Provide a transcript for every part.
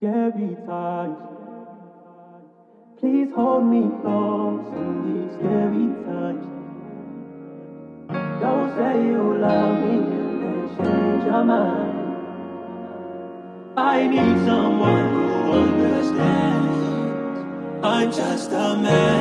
Scary times. Please hold me close in these scary times. Don't say you love me and change your mind. I need someone who understands. I'm just a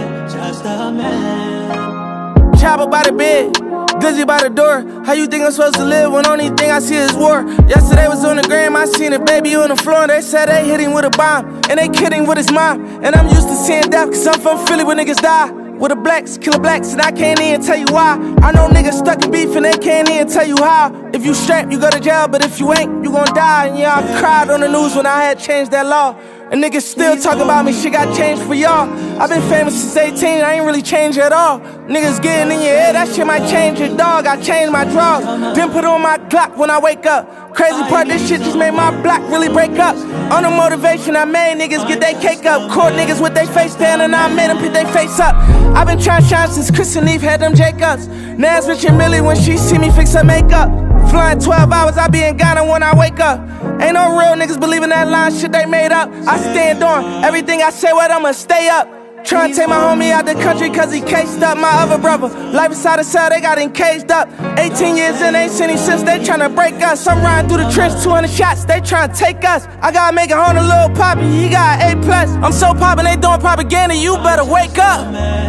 man. Chopper by the bed, Glizzy by the door. How you think I'm supposed to live when only thing I see is war? Yesterday was on the gram, I seen a baby on the floor. They said they hit him with a bomb, and they kidding with his mom. And I'm used to seeing death, cause I'm from Philly where niggas die. With the blacks, killer blacks, and I can't even tell you why. I know niggas stuck in beef and they can't even tell you how. If you strapped, you go to jail, but if you ain't, you gon' die. And yeah, I cried on the news when I had changed that law. And niggas still talking about me, shit got changed for y'all. I've been famous since 18, I ain't really changed at all. Niggas getting in your head, that shit might change your dog. I changed my drawers, then put on my Glock when I wake up. Crazy part, this shit just made my block really break up. On the motivation I made niggas get their cake up. Caught niggas with their face down and I made them put their face up. I've been trying to shine since Chris and Eve had them Jacobs. Nas, Rich and Millie when she see me fix her makeup. Flying 12 hours, I be in Ghana when I wake up. Ain't no real niggas believing that line shit they made up. I stand on everything I say, what I'ma stay up. Tryna take my homie out the country cause he cased up. My other brother, life inside the cell, they got him caged up. 18 years in, ain't seen him since, they tryna break us. I'm riding through the trench, 200 shots, they tryna take us. I gotta make it home to Lil Poppy, he got A+. I'm so poppin', they doing propaganda, you better wake up.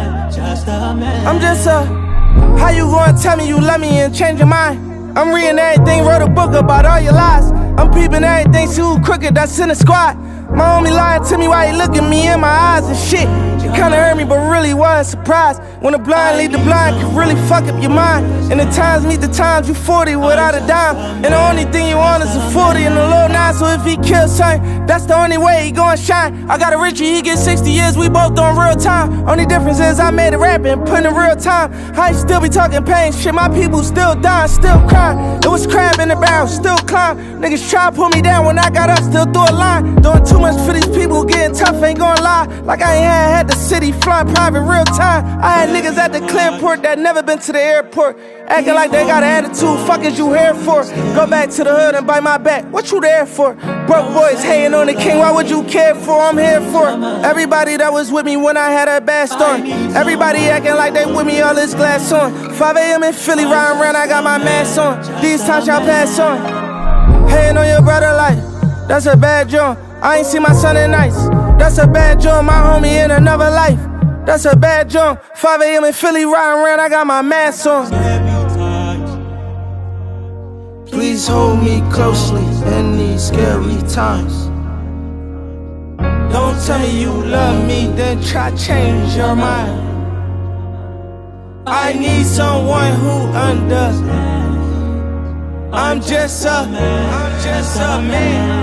I'm just how you gonna tell me you love me and change your mind? I'm reading everything, wrote a book about all your lies. I'm peeping everything, see who crooked, that's in the squad. My homie lying to me while he looking me in my eyes and shit. It kinda hurt me, but really wasn't surprised. When the blind lead the blind, can really fuck up your mind. And the times meet the times, you 40 without a dime. And the only thing you want is a 40 and a little 9. So if he kills something, that's the only way he gon' shine. I got a Richie, he get 60 years, we both on real time. Only difference is I made it rapping, put in real time. I still be talking pain, shit, my people still dying, still crying. It was crab in the barrel, still climb. Niggas try to pull me down when I got up, still threw a line. Doing too much for these people, getting tough, ain't gon' lie. Like I ain't had the city flying private real time. I had niggas at the Clearport that never been to the airport, acting like they got an attitude, fuck is you here for? Go back to the hood and bite my back, what you there for? Broke boys hating on the king, why would you care for? I'm here for everybody that was with me when I had a bad storm. Everybody acting like they with me, all this glass on. 5 a.m. in Philly, riding around, I got my mask on. These times y'all pass on. Hating on your brother like, that's a bad joint. I ain't seen my son in nights, that's a bad joint. My homie in another life, that's a bad joint. 5 a.m. in Philly, riding around, I got my mask on. Please hold me closely in these scary times. Don't tell me you love me, then try to change your mind. I need someone who understands. I'm just a man.